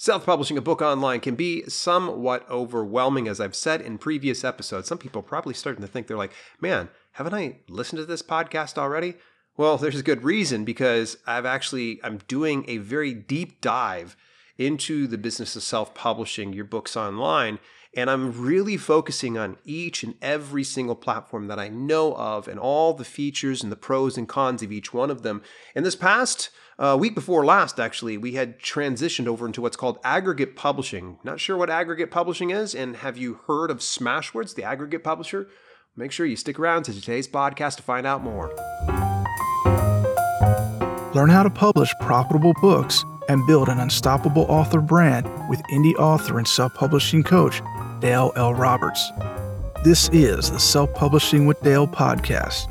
Self-publishing a book online can be somewhat overwhelming, as I've said in previous episodes. Some people are probably starting to think, they're like, man, haven't I listened to this podcast already? Well, there's a good reason, because I'm doing a very deep dive into the business of self-publishing your books online. And I'm really focusing on each and every single platform that I know of and all the features and the pros and cons of each one of them. And this past week before last, actually, we had transitioned over into what's called aggregate publishing. Not sure what aggregate publishing is, and have you heard of Smashwords, the aggregate publisher? Make sure you stick around to today's podcast to find out more. Learn how to publish profitable books and build an unstoppable author brand with indie author and self-publishing coach, Dale L. Roberts. This is the Self-Publishing with Dale podcast.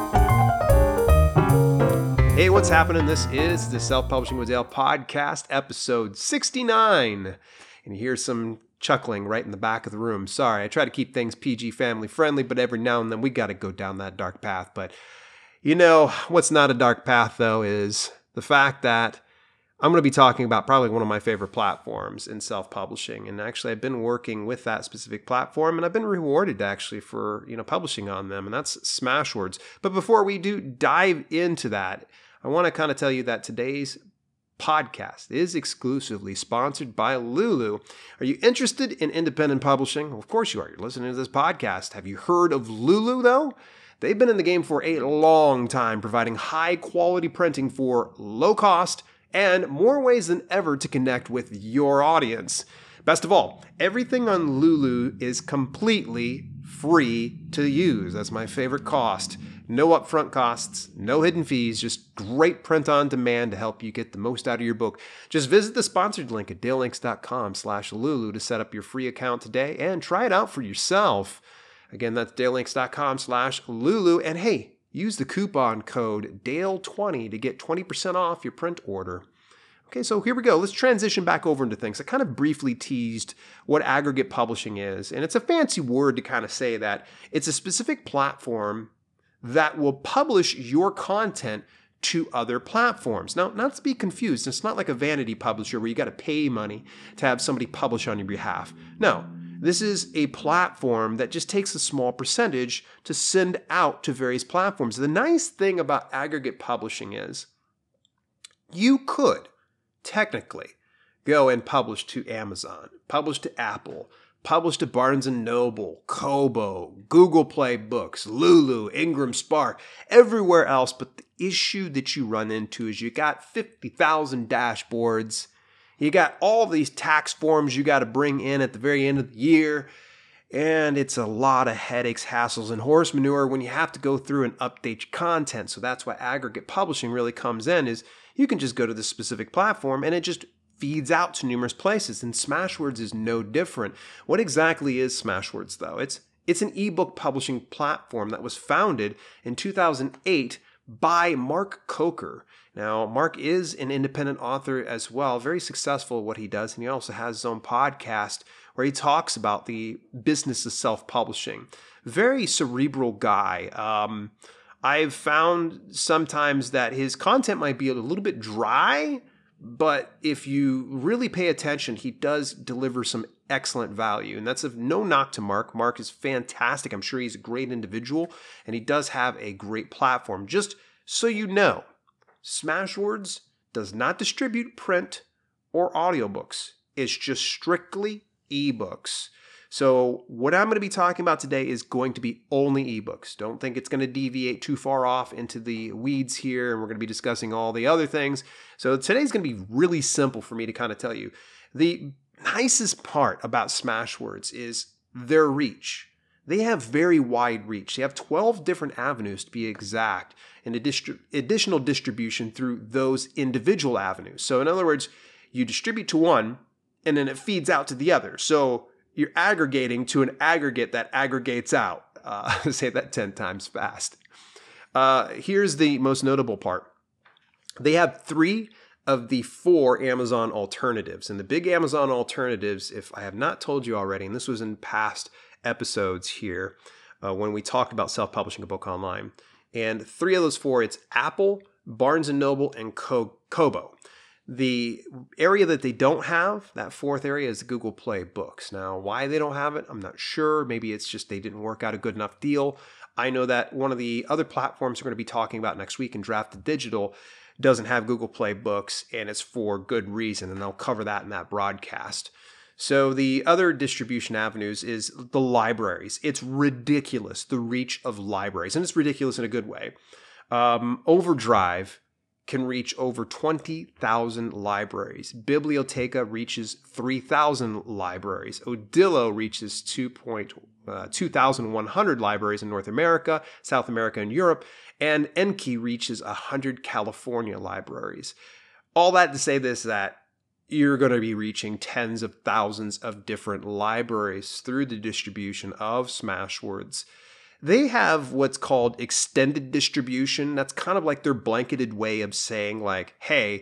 Hey, what's happening? This is the Self-Publishing with Dale podcast, episode 69. And you hear some chuckling right in the back of the room. Sorry, I try to keep things PG family friendly, but every now and then we got to go down that dark path. But you know, what's not a dark path, though, is the fact that I'm going to be talking about probably one of my favorite platforms in self-publishing. And actually, I've been working with that specific platform, and I've been rewarded actually for, publishing on them, and that's Smashwords. But before we do dive into that, I want to kind of tell you that today's podcast is exclusively sponsored by Lulu. Are you interested in independent publishing? Well, of course you are. You're listening to this podcast. Have you heard of Lulu, though? They've been in the game for a long time, providing high-quality printing for low cost and more ways than ever to connect with your audience. Best of all, everything on Lulu is completely free to use. That's my favorite cost. No upfront costs, no hidden fees, just great print on demand to help you get the most out of your book. Just visit the sponsored link at dalelinks.com/Lulu to set up your free account today and try it out for yourself. Again, that's dalelinks.com/Lulu. And hey, use the coupon code DALE20 to get 20% off your print order. Okay, so here we go. Let's transition back over into things. I kind of briefly teased what aggregate publishing is, and it's a fancy word to kind of say that it's a specific platform that will publish your content to other platforms. Now, not to be confused, it's not like a vanity publisher where you got to pay money to have somebody publish on your behalf. No. This is a platform that just takes a small percentage to send out to various platforms. The nice thing about aggregate publishing is you could technically go and publish to Amazon, publish to Apple, publish to Barnes & Noble, Kobo, Google Play Books, Lulu, Ingram Spark, everywhere else. But the issue that you run into is you got 50,000 dashboards. You got all these tax forms you got to bring in at the very end of the year, and it's a lot of headaches, hassles, and horse manure when you have to go through and update your content. So that's why aggregate publishing really comes in, is you can just go to this specific platform and it just feeds out to numerous places, and Smashwords is no different. What exactly is Smashwords, though? It's an ebook publishing platform that was founded in 2008 by Mark Coker. Now, Mark is an independent author as well, very successful at what he does, and he also has his own podcast where he talks about the business of self-publishing. Very cerebral guy. I've found sometimes that his content might be a little bit dry, but if you really pay attention, he does deliver some excellent value. And that's of no knock to Mark. Mark is fantastic. I'm sure he's a great individual, and he does have a great platform. Just so you know, Smashwords does not distribute print or audiobooks. It's just strictly ebooks. So what I'm going to be talking about today is going to be only ebooks. Don't think it's going to deviate too far off into the weeds here, and we're going to be discussing all the other things. So today's going to be really simple for me to kind of tell you. The nicest part about Smashwords is their reach. They have very wide reach. They have 12 different avenues to be exact, and additional distribution through those individual avenues. So in other words, you distribute to one, and then it feeds out to the other. So you're aggregating to an aggregate that aggregates out. Say that 10 times fast. Here's the most notable part. They have 3 of the 4 Amazon alternatives. And the big Amazon alternatives, if I have not told you already, and this was in past episodes here when we talked about self-publishing a book online. And 3 of those 4, it's Apple, Barnes & Noble, and Kobo. The area that they don't have, that fourth area, is Google Play Books. Now, why they don't have it, I'm not sure. Maybe it's just they didn't work out a good enough deal. I know that one of the other platforms we're going to be talking about next week in Drafted Digital doesn't have Google Play Books, and it's for good reason, and I'll cover that in that broadcast. So the other distribution avenues is the libraries. It's ridiculous, the reach of libraries, and it's ridiculous in a good way. Overdrive can reach over 20,000 libraries. Biblioteca reaches 3,000 libraries. Odillo reaches 2,100 libraries in North America, South America, and Europe. And Enki reaches 100 California libraries. All that to say this, that you're going to be reaching tens of thousands of different libraries through the distribution of Smashwords. They have what's called extended distribution. That's kind of like their blanketed way of saying like, hey,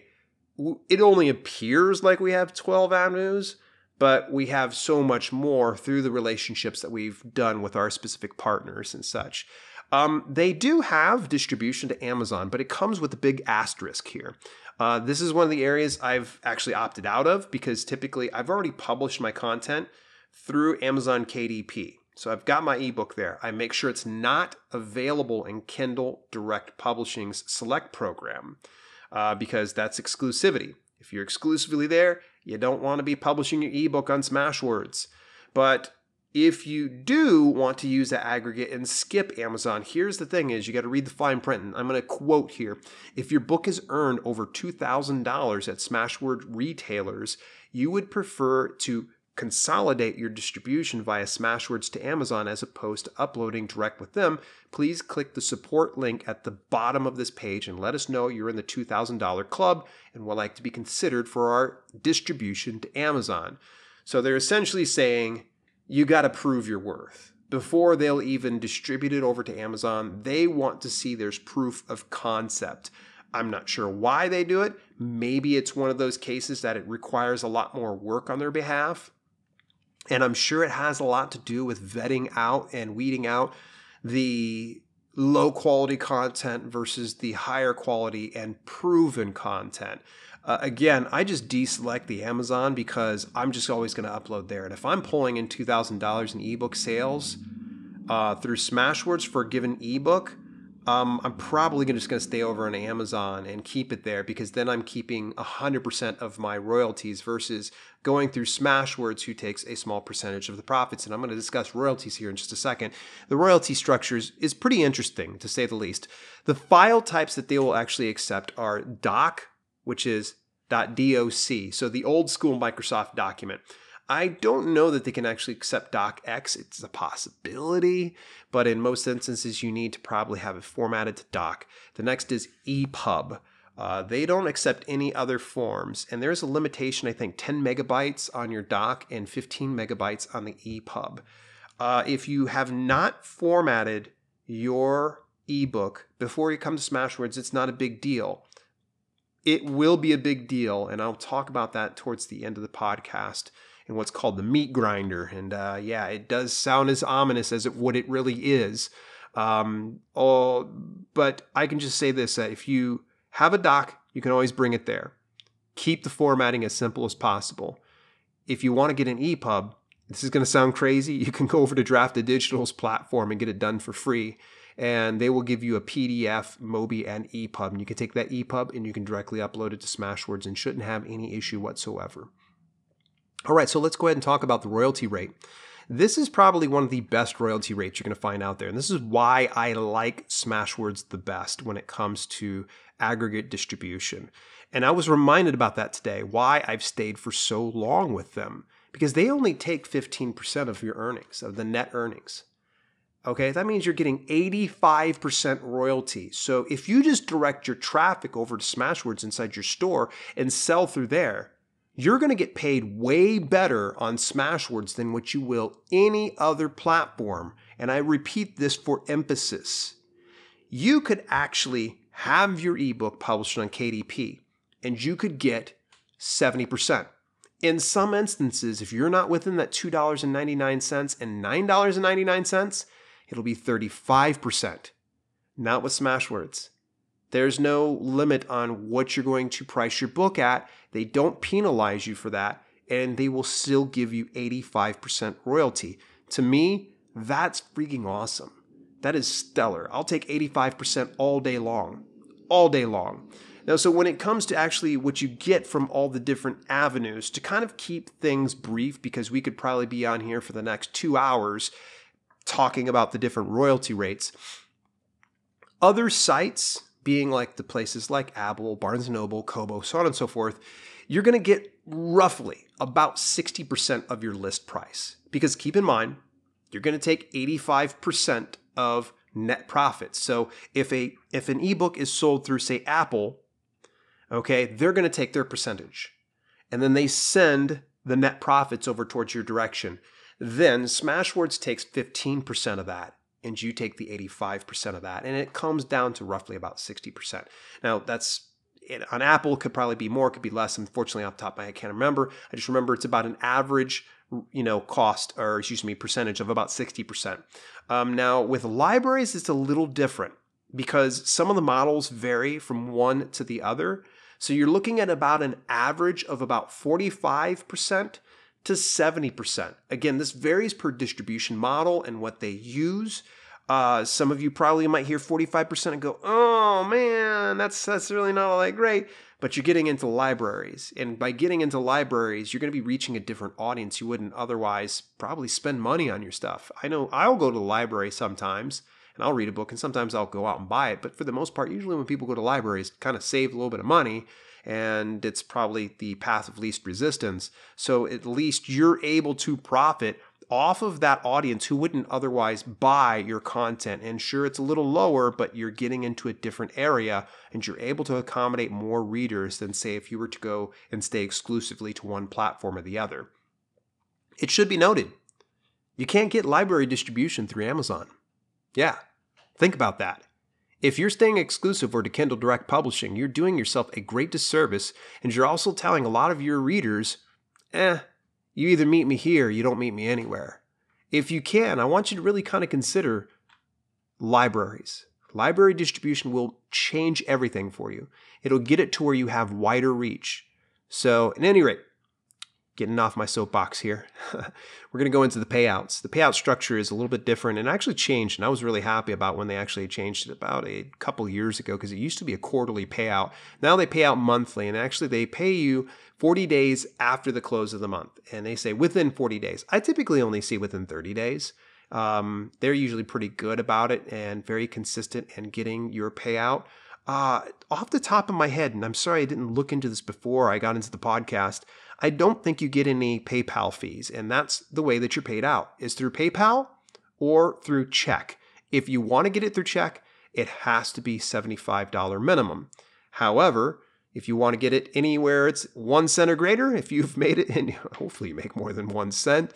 it only appears like we have 12 avenues, but we have so much more through the relationships that we've done with our specific partners and such. They do have distribution to Amazon, but it comes with a big asterisk here. This is one of the areas I've actually opted out of because typically I've already published my content through Amazon KDP. So I've got my ebook there. I make sure it's not available in Kindle Direct Publishing's Select program because that's exclusivity. If you're exclusively there, you don't want to be publishing your ebook on Smashwords. But if you do want to use that aggregate and skip Amazon, here's the thing is you got to read the fine print. And I'm going to quote here. If your book has earned over $2,000 at Smashword retailers, you would prefer to consolidate your distribution via Smashwords to Amazon as opposed to uploading direct with them, please click the support link at the bottom of this page and let us know you're in the $2,000 club and would like to be considered for our distribution to Amazon. So they're essentially saying you got to prove your worth. Before they'll even distribute it over to Amazon, they want to see there's proof of concept. I'm not sure why they do it. Maybe it's one of those cases that it requires a lot more work on their behalf. And I'm sure it has a lot to do with vetting out and weeding out the low quality content versus the higher quality and proven content. Again, I just deselect the Amazon because I'm just always going to upload there. And if I'm pulling in $2,000 in ebook sales through Smashwords for a given ebook, I'm probably just going to stay over on Amazon and keep it there because then I'm keeping 100% of my royalties versus going through Smashwords, who takes a small percentage of the profits. And I'm going to discuss royalties here in just a second. The royalty structures is pretty interesting, to say the least. The file types that they will actually accept are doc, which is .doc, so the old school Microsoft document. I don't know that they can actually accept docx. It's a possibility, but in most instances, you need to probably have it formatted to doc. The next is EPUB. They don't accept any other forms, and there's a limitation, I think, 10 megabytes on your doc and 15 megabytes on the EPUB. If you have not formatted your ebook before you come to Smashwords, it's not a big deal. It will be a big deal, and I'll talk about that towards the end of the podcast in what's called the meat grinder. And yeah, it does sound as ominous as what it really is. But I can just say this, that if you have a doc, you can always bring it there. Keep the formatting as simple as possible. If you want to get an EPUB, this is going to sound crazy, you can go over to Drafted Digital's platform and get it done for free. And they will give you a PDF, Mobi, and EPUB. And you can take that EPUB and you can directly upload it to Smashwords and shouldn't have any issue whatsoever. All right, so let's go ahead and talk about the royalty rate. This is probably one of the best royalty rates you're going to find out there. And this is why I like Smashwords the best when it comes to aggregate distribution. And I was reminded about that today, why I've stayed for so long with them. Because they only take 15% of your earnings, of the net earnings. Okay, that means you're getting 85% royalty. So if you just direct your traffic over to Smashwords inside your store and sell through there, you're going to get paid way better on Smashwords than what you will any other platform. And I repeat this for emphasis. You could actually have your ebook published on KDP and you could get 70%. In some instances, if you're not within that $2.99 and $9.99, it'll be 35%. Not with Smashwords. There's no limit on what you're going to price your book at. They don't penalize you for that, and they will still give you 85% royalty. To me, that's freaking awesome. That is stellar. I'll take 85% all day long. All day long. Now, so when it comes to actually what you get from all the different avenues, to kind of keep things brief, because we could probably be on here for the next 2 hours talking about the different royalty rates. Other sites, being like the places like Apple, Barnes & Noble, Kobo, so on and so forth, you're going to get roughly about 60% of your list price. Because keep in mind, you're going to take 85% of net profits. So if an ebook is sold through, say, Apple, okay, they're going to take their percentage. And then they send the net profits over towards your direction. Then Smashwords takes 15% of that, and you take the 85% of that. And it comes down to roughly about 60%. Now, that's on Apple, it could probably be more, it could be less. Unfortunately, off the top of my head, I can't remember. I just remember it's about an average, percentage of about 60%. Now, with libraries, it's a little different because some of the models vary from one to the other. So you're looking at about an average of about 45% to 70%. Again, this varies per distribution model and what they use. Some of you probably might hear 45% and go, oh man, that's really not all that great. But you're getting into libraries. And by getting into libraries, you're going to be reaching a different audience. You wouldn't otherwise probably spend money on your stuff. I know I'll go to the library sometimes and I'll read a book, and sometimes I'll go out and buy it. But for the most part, usually when people go to libraries, kind of save a little bit of money, and it's probably the path of least resistance. So at least you're able to profit off of that audience who wouldn't otherwise buy your content. And sure, it's a little lower, but you're getting into a different area and you're able to accommodate more readers than, say, if you were to go and stay exclusively to one platform or the other. It should be noted, you can't get library distribution through Amazon. Yeah, think about that. If you're staying exclusive or to Kindle Direct Publishing, you're doing yourself a great disservice, and you're also telling a lot of your readers, you either meet me here or you don't meet me anywhere. If you can, I want you to really kind of consider libraries. Library distribution will change everything for you. It'll get it to where you have wider reach. So, at any rate, getting off my soapbox here, we're going to go into the payouts. The payout structure is a little bit different and actually changed, and I was really happy about when they actually changed it about a couple years ago, because it used to be a quarterly payout. Now they pay out monthly, and actually they pay you 40 days after the close of the month, and they say within 40 days. I typically only see within 30 days. They're usually pretty good about it and very consistent in getting your payout. Off the top of my head, and I'm sorry I didn't look into this before I got into the podcast, I don't think you get any PayPal fees, and that's the way that you're paid out, is through PayPal or through check. If you want to get it through check, it has to be $75 minimum. However, if you want to get it anywhere it's 1 cent or greater, if you've made it, and hopefully you make more than 1 cent,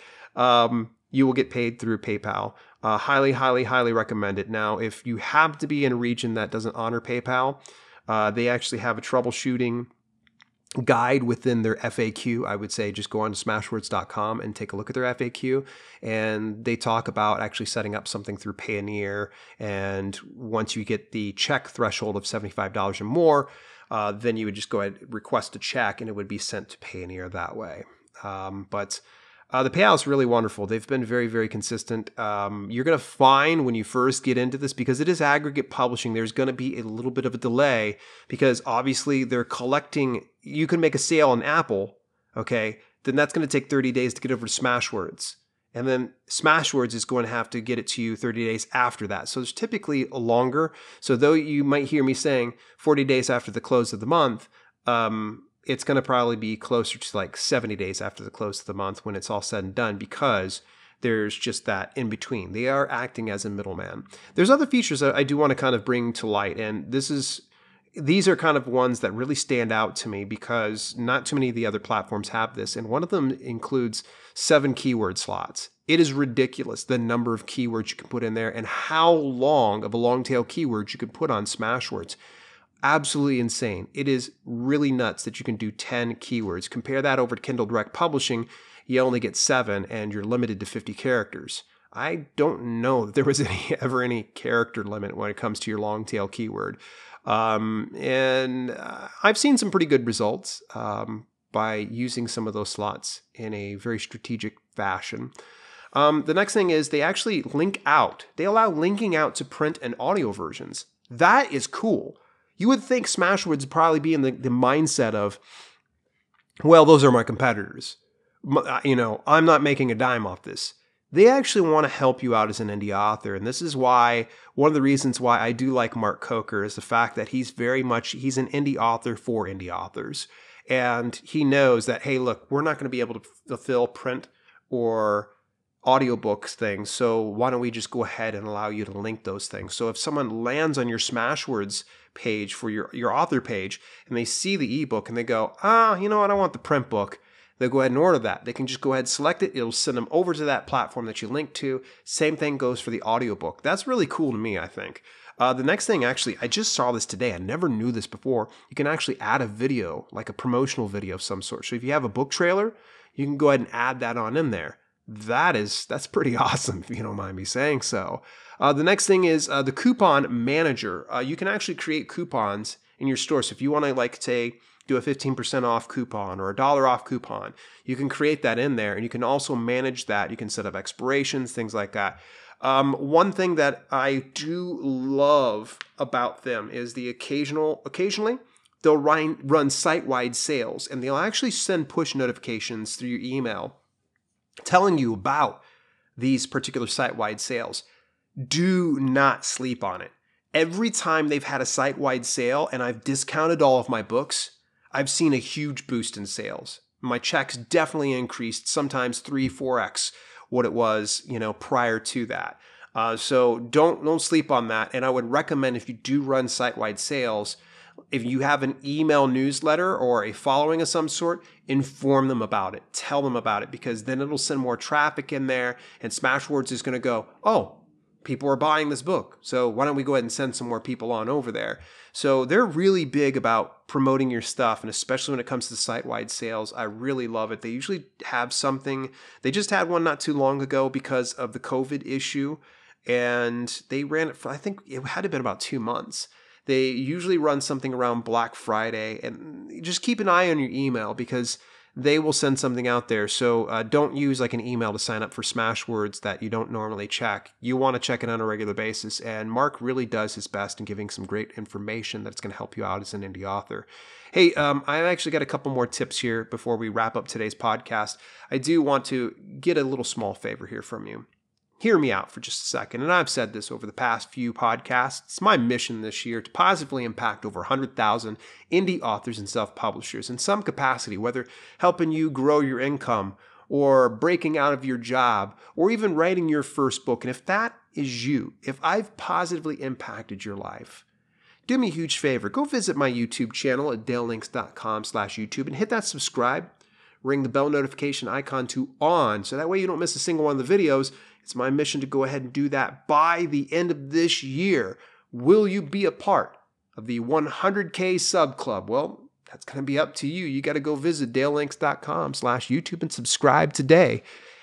you will get paid through PayPal. Highly, highly, highly recommend it. Now, if you happen to be in a region that doesn't honor PayPal, they actually have a troubleshooting guide within their FAQ. I would say just go on to smashwords.com and take a look at their FAQ, and they talk about actually setting up something through Payoneer, and once you get the check threshold of $75 or more, then you would just go ahead and request a check and it would be sent to Payoneer that way. But the payout is really wonderful. They've been very, very consistent. You're going to find when you first get into this, because it is aggregate publishing, there's going to be a little bit of a delay, because obviously they're collecting. You can make a sale on Apple, okay? Then that's going to take 30 days to get over to Smashwords. And then Smashwords is going to have to get it to you 30 days after that. So it's typically longer. So though you might hear me saying 40 days after the close of the month, it's going to probably be closer to like 70 days after the close of the month when it's all said and done, because there's just that in between. They are acting as a middleman. There's other features that I do want to kind of bring to light, and these are kind of ones that really stand out to me because not too many of the other platforms have this, and one of them includes 7 keyword slots. It is ridiculous the number of keywords you can put in there and how long of a long tail keyword you can put on Smashwords. Absolutely insane. It is really nuts that you can do 10 keywords. Compare that over to Kindle Direct Publishing, you only get 7 and you're limited to 50 characters. I don't know if there was ever any character limit when it comes to your long tail keyword. And I've seen some pretty good results by using some of those slots in a very strategic fashion. The next thing is they actually link out. They allow linking out to print and audio versions. That is cool. You would think Smashwords would probably be in the mindset of, well, those are my competitors. I'm not making a dime off this. They actually want to help you out as an indie author. And this is why, one of the reasons why I do like Mark Coker is the fact that he's an indie author for indie authors. And he knows that, hey, look, we're not going to be able to fulfill print or audiobooks things. So why don't we just go ahead and allow you to link those things? So if someone lands on your Smashwords page for your author page and they see the ebook and they go, you know what, I want the print book. They'll go ahead and order that. They can just go ahead and select it. It'll send them over to that platform that you link to. Same thing goes for the audiobook. That's really cool to me, I think. The next thing, actually, I just saw this today. I never knew this before. You can actually add a video, like a promotional video of some sort. So if you have a book trailer, you can go ahead and add that on in there. That's pretty awesome, if you don't mind me saying so. The next thing is the coupon manager. You can actually create coupons in your store. So if you want to, do a 15% off coupon or a $1 off coupon, you can create that in there, and you can also manage that. You can set up expirations, things like that. One thing that I do love about them is occasionally they'll run site-wide sales, and they'll actually send push notifications through your email telling you about these particular site-wide sales. Do not sleep on it. Every time they've had a site-wide sale and I've discounted all of my books, I've seen a huge boost in sales. My checks definitely increased, sometimes 3-4x what it was, prior to that. So don't sleep on that. And I would recommend, if you do run site-wide sales, if you have an email newsletter or a following of some sort, inform them about it. Tell them about it, because then it'll send more traffic in there, and Smashwords is going to go, oh, people are buying this book, so why don't we go ahead and send some more people on over there? So they're really big about promoting your stuff, and especially when it comes to site-wide sales, I really love it. They usually have something. They just had one not too long ago because of the COVID issue, and they ran it for, I think it had to have been about 2 months. They usually run something around Black Friday, and just keep an eye on your email because they will send something out there. So don't use like an email to sign up for Smashwords that you don't normally check. You want to check it on a regular basis. And Mark really does his best in giving some great information that's going to help you out as an indie author. Hey, I've actually got a couple more tips here before we wrap up today's podcast. I do want to get a little small favor here from you. Hear me out for just a second, and I've said this over the past few podcasts. It's my mission this year to positively impact over 100,000 indie authors and self-publishers in some capacity, whether helping you grow your income or breaking out of your job or even writing your first book. And if that is you, if I've positively impacted your life, do me a huge favor. Go visit my YouTube channel at dalelinks.com/YouTube and hit that subscribe. Ring the bell notification icon to on, so that way you don't miss a single one of the videos. It's my mission to go ahead and do that by the end of this year. Will you be a part of the 100K sub club? Well, that's going to be up to you. You got to go visit dalelinks.com/YouTube and subscribe today.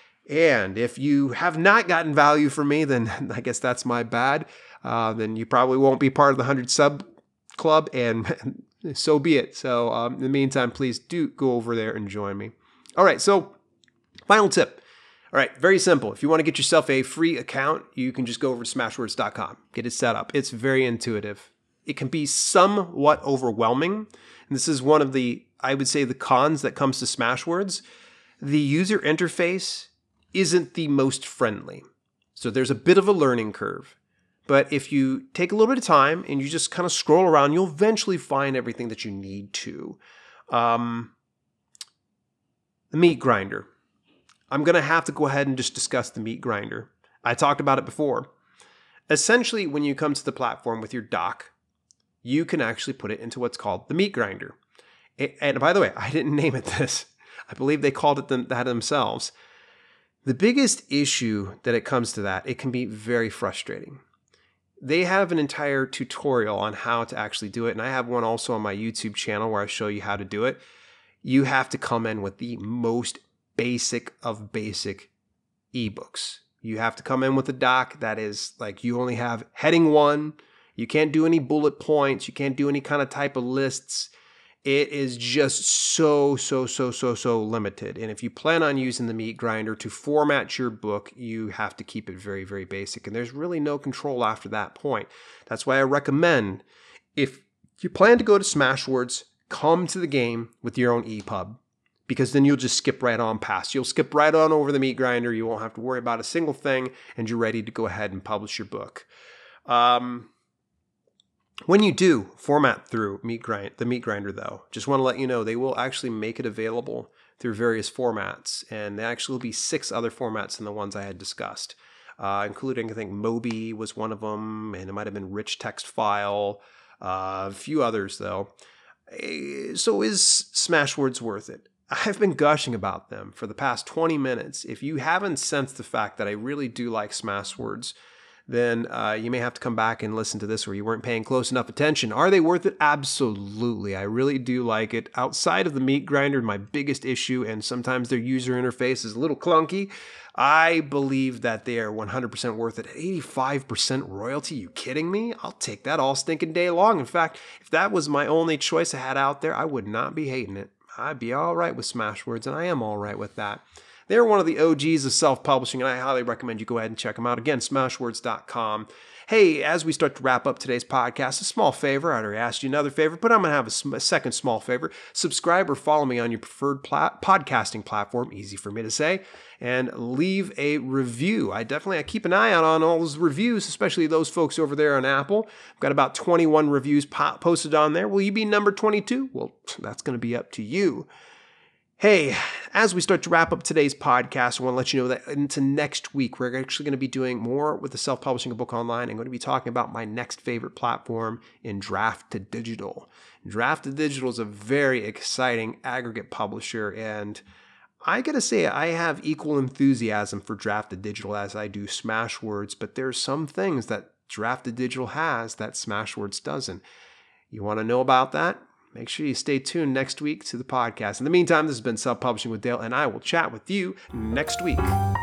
And if you have not gotten value from me, then I guess that's my bad. Then you probably won't be part of the 100 sub club, and so be it. So in the meantime, please do go over there and join me. All right, so final tip. All right, very simple. If you want to get yourself a free account, you can just go over to smashwords.com, get it set up. It's very intuitive. It can be somewhat overwhelming. And this is one of the, I would say, the cons that comes to Smashwords. The user interface isn't the most friendly. So there's a bit of a learning curve. But if you take a little bit of time and you just kind of scroll around, you'll eventually find everything that you need to. The meat grinder. I'm going to have to go ahead and just discuss the meat grinder. I talked about it before. Essentially, when you come to the platform with your doc, you can actually put it into what's called the meat grinder. And by the way, I didn't name it this. I believe they called it that themselves. The biggest issue that it comes to that, it can be very frustrating. They have an entire tutorial on how to actually do it, and I have one also on my YouTube channel where I show you how to do it. You have to come in with the most basic of basic ebooks. You have to come in with a doc that is like you only have heading 1, You can't do any bullet points. You can't do any kind of type of lists. It is just so limited. And if you plan on using the meat grinder to format your book, you have to keep it very, very basic. And there's really no control after that point. That's why I recommend, if you plan to go to Smashwords, come to the game with your own EPUB, because then you'll just skip right on past. You'll skip right on over the meat grinder. You won't have to worry about a single thing, and you're ready to go ahead and publish your book. When you do format through the meat grinder, though, just want to let you know they will actually make it available through various formats, and there actually will be 6 other formats than the ones I had discussed, including, I think, Mobi was one of them, and it might have been rich text file, a few others, though. So is Smashwords worth it? I've been gushing about them for the past 20 minutes. If you haven't sensed the fact that I really do like Smashwords, then you may have to come back and listen to this where you weren't paying close enough attention. Are they worth it? Absolutely. I really do like it. Outside of the meat grinder, my biggest issue, and sometimes their user interface is a little clunky, I believe that they are 100% worth it. 85% royalty? You kidding me? I'll take that all stinking day long. In fact, if that was my only choice I had out there, I would not be hating it. I'd be all right with Smashwords, and I am all right with that. They're one of the OGs of self-publishing, and I highly recommend you go ahead and check them out. Again, smashwords.com. Hey, as we start to wrap up today's podcast, a small favor. I already asked you another favor, but I'm going to have a second small favor. Subscribe or follow me on your preferred podcasting platform, easy for me to say, and leave a review. I keep an eye out on all those reviews, especially those folks over there on Apple. I've got about 21 reviews posted on there. Will you be number 22? Well, that's going to be up to you. Hey, as we start to wrap up today's podcast, I want to let you know that into next week, we're actually going to be doing more with the Self-Publishing a Book Online. I'm going to be talking about my next favorite platform in Draft2Digital. Draft2Digital is a very exciting aggregate publisher, and I got to say, I have equal enthusiasm for Draft2Digital as I do Smashwords, but there's some things that Draft2Digital has that Smashwords doesn't. You want to know about that? Make sure you stay tuned next week to the podcast. In the meantime, this has been Self-Publishing with Dale, and I will chat with you next week.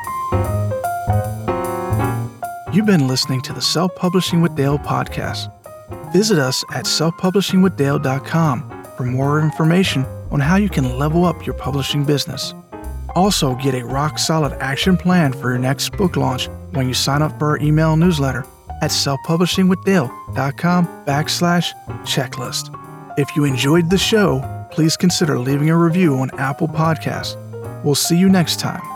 You've been listening to the Self-Publishing with Dale podcast. Visit us at selfpublishingwithdale.com for more information on how you can level up your publishing business. Also, get a rock-solid action plan for your next book launch when you sign up for our email newsletter at selfpublishingwithdale.com/checklist. If you enjoyed the show, please consider leaving a review on Apple Podcasts. We'll see you next time.